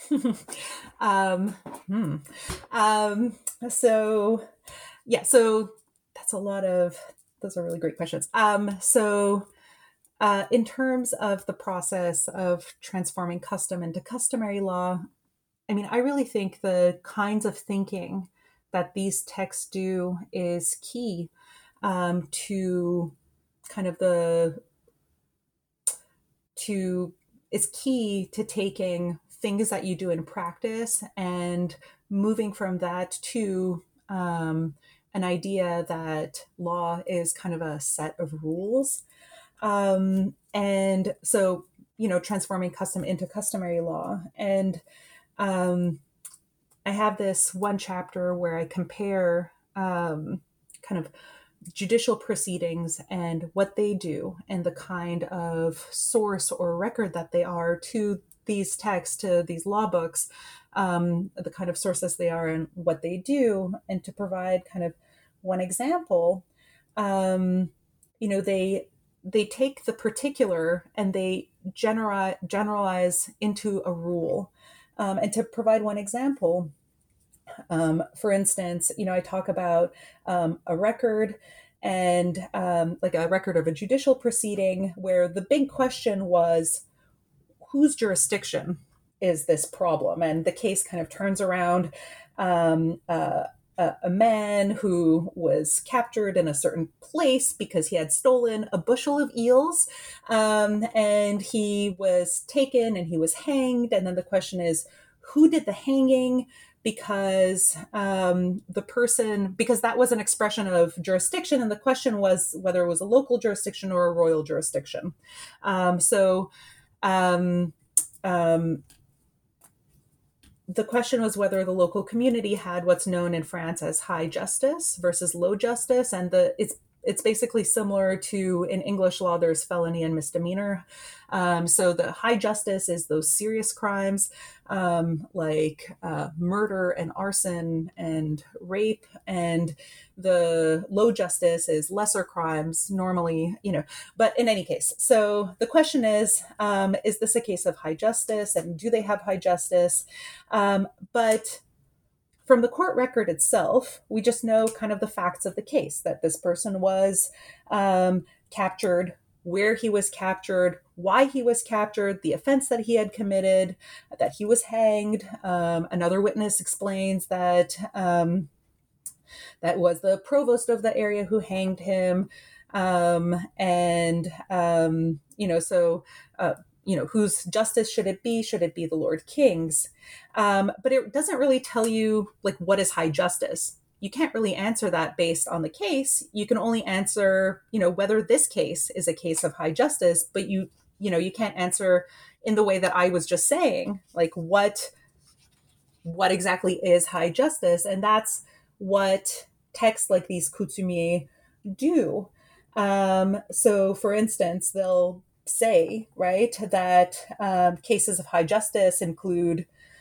So that's a lot of, those are really great questions. In terms of the process of transforming custom into customary law, I mean, I really think the kinds of thinking that these texts do is key to kind of it's key to taking things that you do in practice and moving from that to an idea that law is kind of a set of rules. And so, you know, transforming custom into customary law. And I have this one chapter where I compare kind of judicial proceedings and what they do and the kind of source or record that they are to these texts, to these law books, the kind of sources they are and what they do. And to provide kind of one example, you know, they take the particular and they generalize into a rule. And to provide one example, for instance, you know, I talk about a record and like a record of a judicial proceeding where the big question was, whose jurisdiction is this problem? And the case kind of turns around a man who was captured in a certain place because he had stolen a bushel of eels, and he was taken and he was hanged. And then the question is, who did the hanging? Because because that was an expression of jurisdiction, and the question was whether it was a local jurisdiction or a royal jurisdiction. The question was whether the local community had what's known in France as high justice versus low justice. And it's basically similar to, in English law, there's felony and misdemeanor. So the high justice is those serious crimes like murder and arson and rape. And the low justice is lesser crimes normally, you know, but in any case. So the question is this a case of high justice, and do they have high justice? But from the court record itself, we just know kind of the facts of the case, that this person was captured, where he was captured, why he was captured, the offense that he had committed, that he was hanged. Another witness explains that that was the provost of the area who hanged him. Whose justice should it be? Should it be the Lord King's? But it doesn't really tell you, like, what is high justice. You can't really answer that based on the case. You can only answer, whether this case is a case of high justice, but you can't answer in the way that I was just saying, like what exactly is high justice. And that's what texts like these coutumiers do. So for instance, they'll say, right, that cases of high justice include,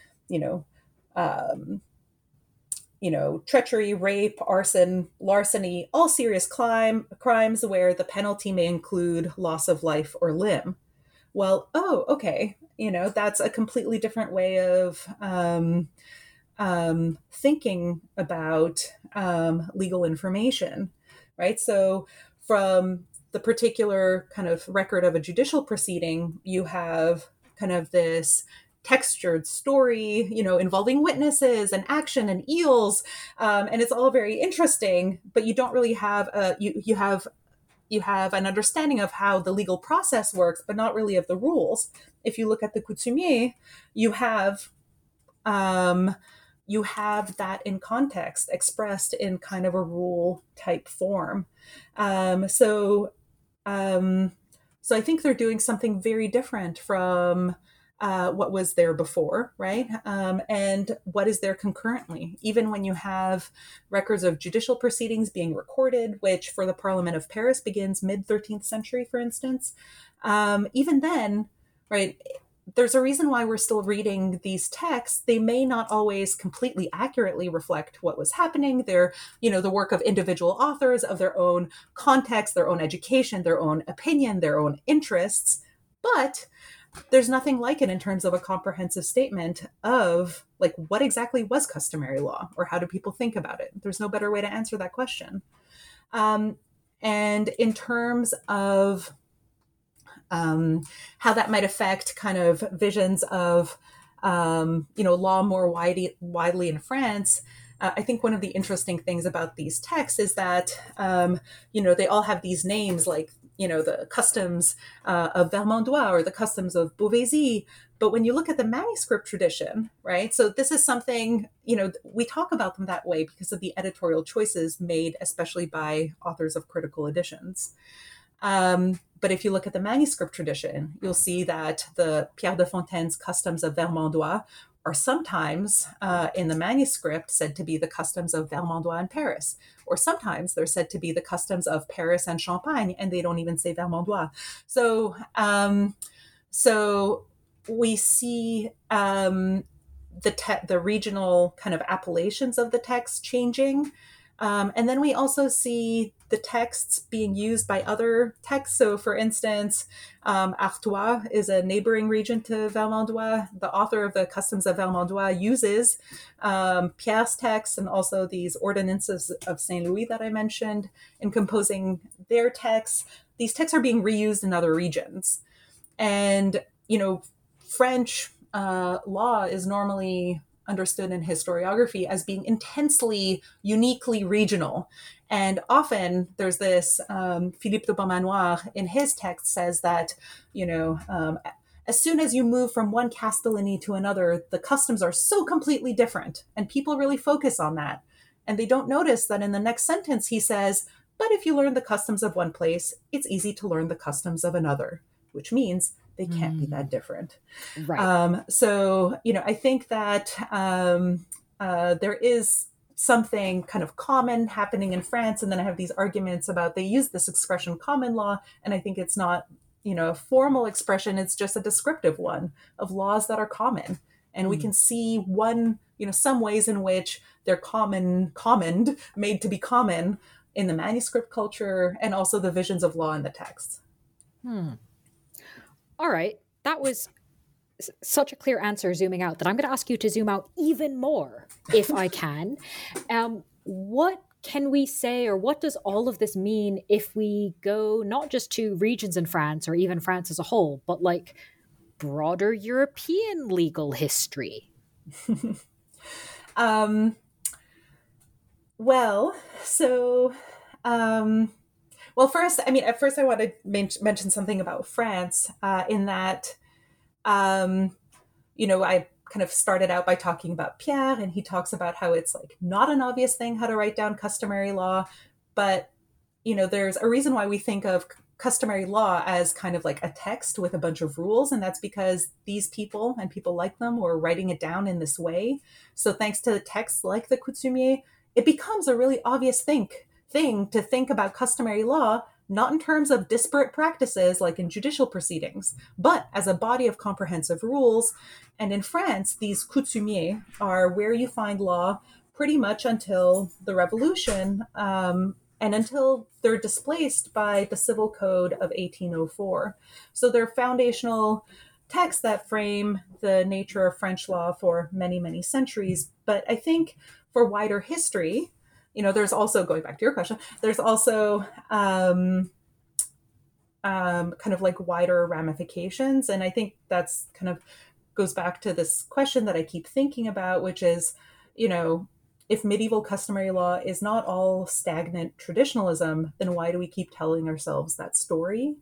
treachery, rape, arson, larceny, all serious crimes where the penalty may include loss of life or limb. Well, okay, that's a completely different way of thinking about legal information, right? So from the particular kind of record of a judicial proceeding, you have kind of this textured story, involving witnesses and action and eels, and it's all very interesting. But you don't really have you have an understanding of how the legal process works, but not really of the rules. If you look at the coutumier, you have that in context, expressed in kind of a rule type form. So I think they're doing something very different from what was there before, right? And what is there concurrently. Even when you have records of judicial proceedings being recorded, which for the Parliament of Paris begins mid-13th century, for instance, even then, right, there's a reason why we're still reading these texts. They may not always completely accurately reflect what was happening. They're, the work of individual authors, of their own context, their own education, their own opinion, their own interests. But there's nothing like it in terms of a comprehensive statement of, like, what exactly was customary law, or how do people think about it? There's no better way to answer that question. And in terms of how that might affect kind of visions of, law more widely in France. I think one of the interesting things about these texts is that, they all have these names, like, the customs of Vermandois or the customs of Beauvaisis. But when you look at the manuscript tradition, right? So this is something, we talk about them that way because of the editorial choices made, especially by authors of critical editions. But if you look at the manuscript tradition, you'll see that the Pierre de Fontaine's customs of Vermandois are sometimes in the manuscript said to be the customs of Vermandois and Paris, or sometimes they're said to be the customs of Paris and Champagne, and they don't even say Vermandois. So we see the regional kind of appellations of the text changing. And then we also see the texts being used by other texts. So for instance, Artois is a neighboring region to Vermandois. The author of the Customs of Vermandois uses Pierre's text and also these ordinances of Saint Louis that I mentioned in composing their texts. These texts are being reused in other regions. And, French law is normally understood in historiography as being intensely, uniquely regional. And often there's this, Philippe de Beaumanoir in his text says that, as soon as you move from one castellany to another, the customs are so completely different. And people really focus on that. And they don't notice that in the next sentence, he says, but if you learn the customs of one place, it's easy to learn the customs of another, which means they can't be that different. Right. I think that there is something kind of common happening in France. And then I have these arguments about they use this expression common law. And I think it's not, a formal expression. It's just a descriptive one of laws that are common. And we can see some ways in which they're commoned, made to be common in the manuscript culture and also the visions of law in the text. All right. That was such a clear answer zooming out that I'm going to ask you to zoom out even more, if I can. What can we say, or what does all of this mean if we go not just to regions in France or even France as a whole, but like broader European legal history? First, at first I want to mention something about France, in that, I kind of started out by talking about Pierre, and he talks about how it's like not an obvious thing how to write down customary law, but, there's a reason why we think of customary law as kind of like a text with a bunch of rules, and that's because these people and people like them were writing it down in this way. So thanks to texts like the Coutumier, it becomes a really obvious thing to think about customary law, not in terms of disparate practices like in judicial proceedings, but as a body of comprehensive rules. And in France, these coutumiers are where you find law pretty much until the Revolution, and until they're displaced by the Civil Code of 1804. So they're foundational texts that frame the nature of French law for many, many centuries. But I think for wider history, there's also, going back to your question, there's also kind of like wider ramifications. And I think that's kind of goes back to this question that I keep thinking about, which is, if medieval customary law is not all stagnant traditionalism, then why do we keep telling ourselves that story?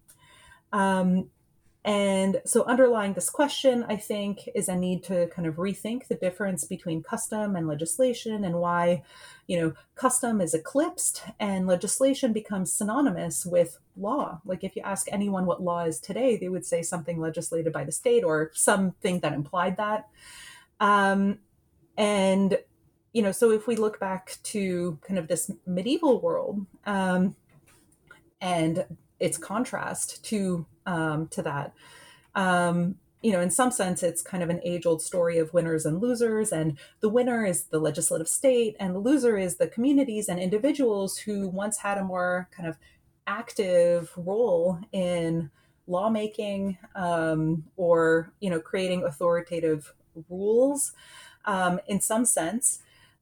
And so underlying this question, I think, is a need to kind of rethink the difference between custom and legislation, and why, custom is eclipsed and legislation becomes synonymous with law. Like if you ask anyone what law is today, they would say something legislated by the state or something that implied that. So if we look back to kind of this medieval world, and its contrast to that, in some sense, it's kind of an age-old story of winners and losers, and the winner is the legislative state, and the loser is the communities and individuals who once had a more kind of active role in lawmaking, or creating authoritative rules, in some sense.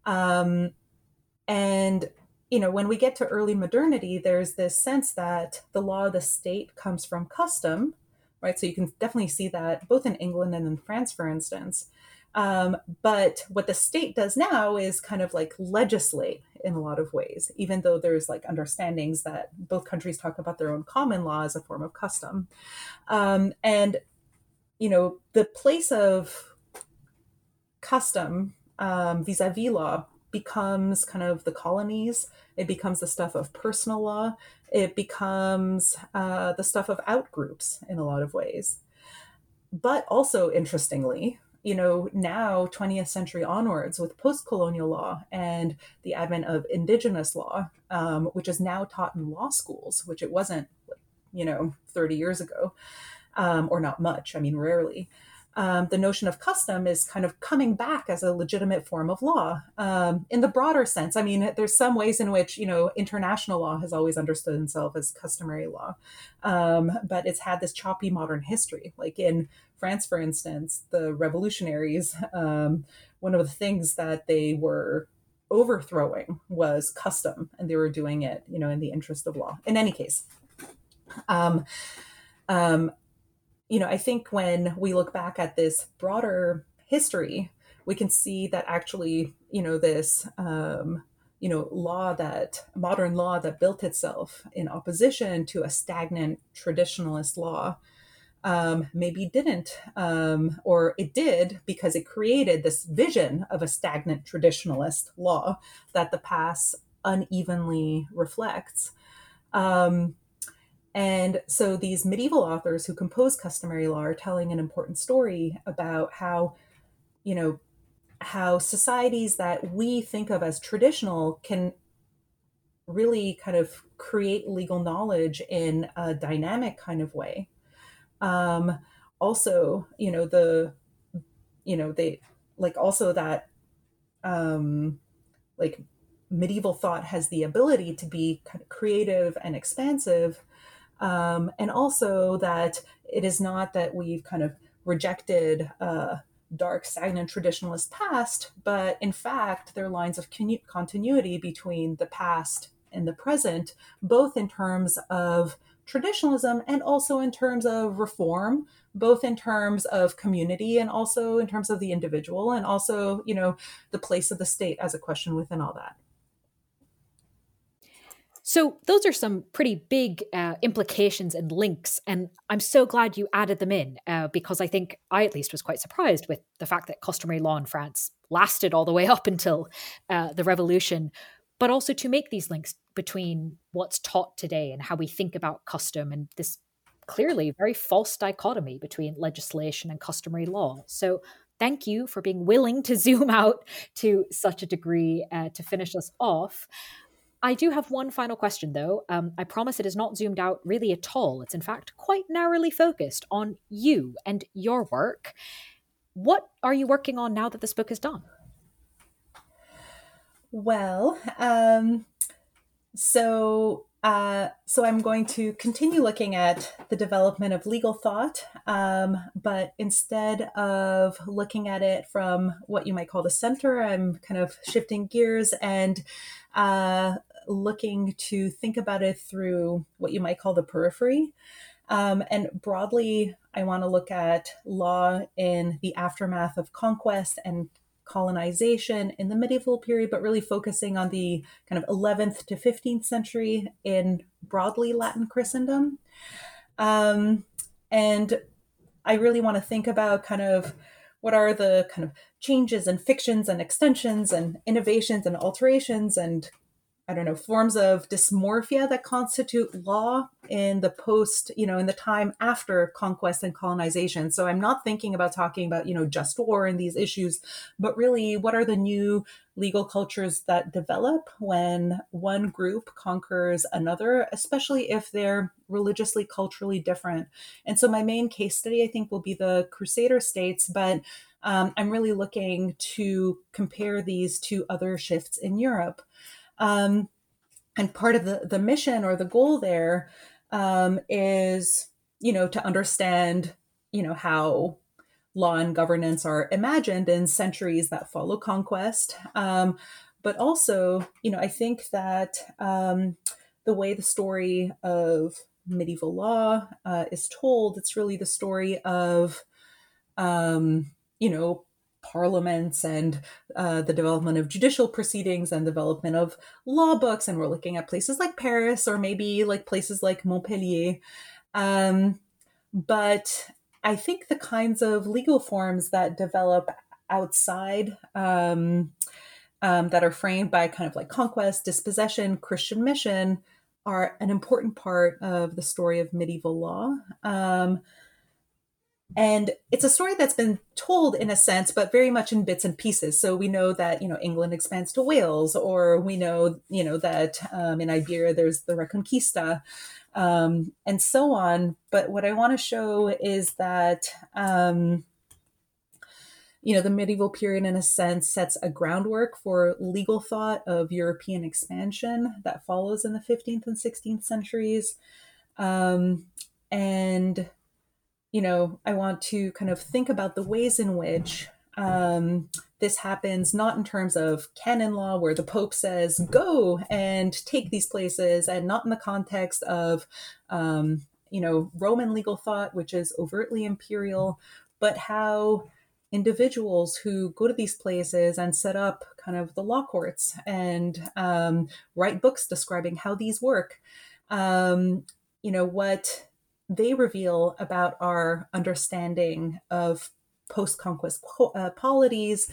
When we get to early modernity, there's this sense that the law of the state comes from custom, right? So you can definitely see that both in England and in France, for instance. But what the state does now is kind of like legislate in a lot of ways, even though there's like understandings that both countries talk about their own common law as a form of custom. The place of custom vis-a-vis law becomes kind of the colonies. It becomes the stuff of personal law. It becomes the stuff of outgroups in a lot of ways. But also, interestingly, now 20th century onwards with post-colonial law and the advent of indigenous law, which is now taught in law schools, which it wasn't, 30 years ago, or not much, rarely. The notion of custom is kind of coming back as a legitimate form of law, in the broader sense. There's some ways in which, international law has always understood itself as customary law, but it's had this choppy modern history. Like in France, for instance, the revolutionaries, one of the things that they were overthrowing was custom, and they were doing it, in the interest of law. In any case, I think when we look back at this broader history, we can see that actually, this, modern law that built itself in opposition to a stagnant traditionalist law, maybe didn't, or it did because it created this vision of a stagnant traditionalist law that the past unevenly reflects. And so these medieval authors who compose customary law are telling an important story about how societies that we think of as traditional can really kind of create legal knowledge in a dynamic kind of way. Also, medieval thought has the ability to be kind of creative and expansive. And also that it is not that we've kind of rejected dark, stagnant traditionalist past, but in fact, there are lines of continuity between the past and the present, both in terms of traditionalism and also in terms of reform, both in terms of community and also in terms of the individual, and also, the place of the state as a question within all that. So those are some pretty big implications and links, and I'm so glad you added them in because I think I at least was quite surprised with the fact that customary law in France lasted all the way up until the revolution, but also to make these links between what's taught today and how we think about custom and this clearly very false dichotomy between legislation and customary law. So thank you for being willing to zoom out to such a degree to finish us off. I do have one final question, though. I promise it is not zoomed out really at all. It's in fact quite narrowly focused on you and your work. What are you working on now that this book is done? Well, so I'm going to continue looking at the development of legal thought, but instead of looking at it from what you might call the center, I'm kind of shifting gears and looking to think about it through what you might call the periphery. And broadly, I want to look at law in the aftermath of conquest and colonization in the medieval period, but really focusing on the kind of 11th to 15th century in broadly Latin Christendom. And I really want to think about kind of what are the kind of changes and fictions and extensions and innovations and alterations and forms of dysmorphia that constitute law in the post, in the time after conquest and colonization. So I'm not thinking about talking about, just war and these issues, but really what are the new legal cultures that develop when one group conquers another, especially if they're religiously, culturally different. And so my main case study, I think, will be the Crusader states, but I'm really looking to compare these to other shifts in Europe. And part of the mission or the goal there is, to understand, how law and governance are imagined in centuries that follow conquest. But also, I think that the way the story of medieval law is told, it's really the story of, parliaments and the development of judicial proceedings and development of law books. And we're looking at places like Paris or maybe like places like Montpellier. But I think the kinds of legal forms that develop outside that are framed by kind of like conquest, dispossession, Christian mission are an important part of the story of medieval law. And it's a story that's been told in a sense, but very much in bits and pieces. So we know that, England expands to Wales, or we know, that in Iberia, there's the Reconquista, and so on. But what I want to show is that, the medieval period, in a sense, sets a groundwork for legal thought of European expansion that follows in the 15th and 16th centuries. And I want to kind of think about the ways in which this happens, not in terms of canon law, where the Pope says, go and take these places, and not in the context of, Roman legal thought, which is overtly imperial, but how individuals who go to these places and set up kind of the law courts and write books describing how these work, what they reveal about our understanding of post-conquest polities,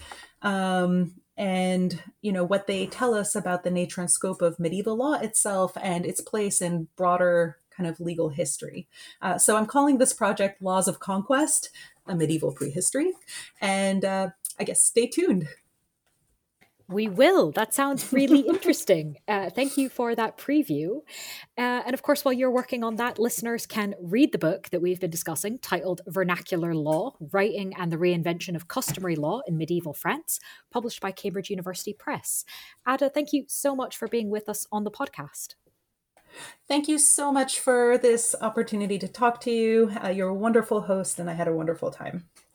and what they tell us about the nature and scope of medieval law itself and its place in broader kind of legal history. So I'm calling this project Laws of Conquest, a Medieval Prehistory, and I guess stay tuned. We will. That sounds really interesting. Thank you for that preview. And of course, while you're working on that, listeners can read the book that we've been discussing titled Vernacular Law, Writing and the Reinvention of Customary Law in Medieval France, published by Cambridge University Press. Ada, thank you so much for being with us on the podcast. Thank you so much for this opportunity to talk to you. You're a wonderful host, and I had a wonderful time.